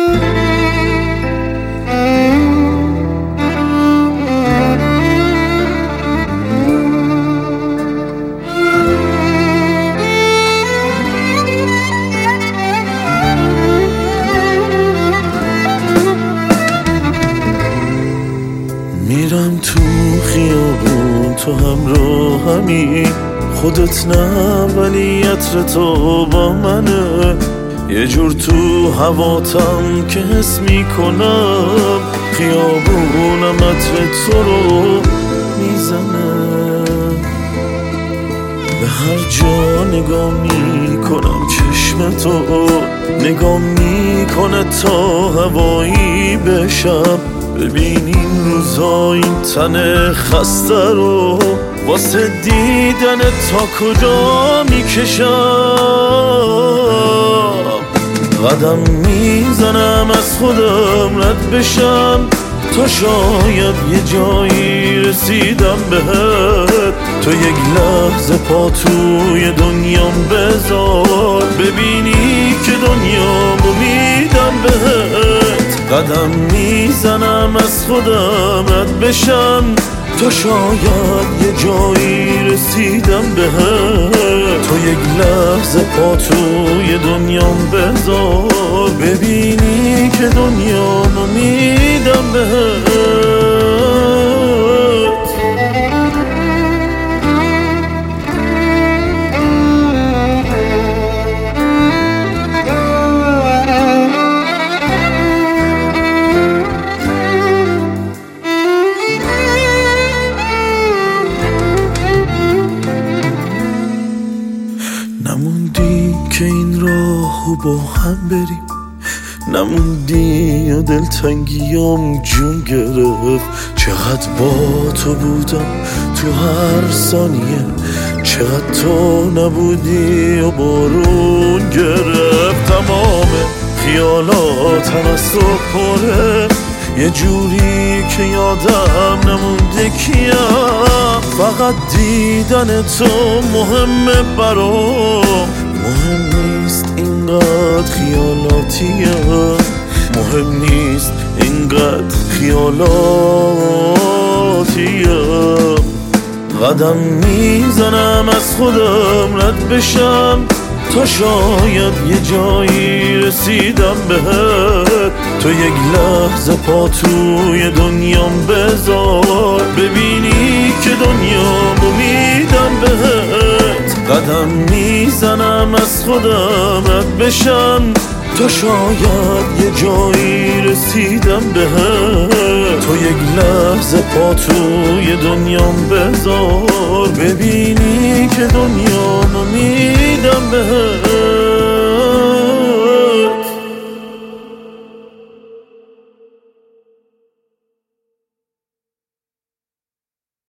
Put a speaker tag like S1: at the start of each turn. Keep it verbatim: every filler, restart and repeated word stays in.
S1: میرم تو خیابون تو همراهمی، خودت نه ولی عطر تو با منه، یه جور تو هواتم که حس میکنم خیابونم عطر تو رو میزنه. به هر جا نگاه میکنم چشم تو نگاه میکنه تا هوایی بشم. ببین این روزا این تن خسته رو واسه دیدن تا کجا میکشم. قدم میزنم از خودم رد بشم تا شاید یه جایی رسیدم بهت. تو یک لحظه پا توی دنیام بذار ببینی که دنیامو میدم بهت. قدم میزنم از خودم رد بشم تا شاید یه جایی رسیدم بهت. تو یک لحظه پا توی دنیام بذار ببینی که دنیامو میدم بهت. نموندی که این راهو با هم بریم، نموندی یا دلتنگیام جون گرفت. چقدر با تو بودم تو هر ثانیه، چقدر تو نبودی و بارون گرفت. تمام خیالاتم از تو پره، یه جوری که یادم نمونده کیم. فقط دیدن تو مهمه برام، مهم نیست اینقدر خیالاتیه، مهم نیست اینقدر خیالاتیه. قدم میزنم از خودم رد بشم تا شاید یه جایی رسیدم بهت. تو یک لحظه پا توی دنیام بذار ببینی که دنیامو میدم بهت. قدم میزنم از خودم رد بشم تا شاید یه جایی رسیدم بهت. تو یک لحظه پا توی دنیام بذار ببینی که دنیامو میدم بهت.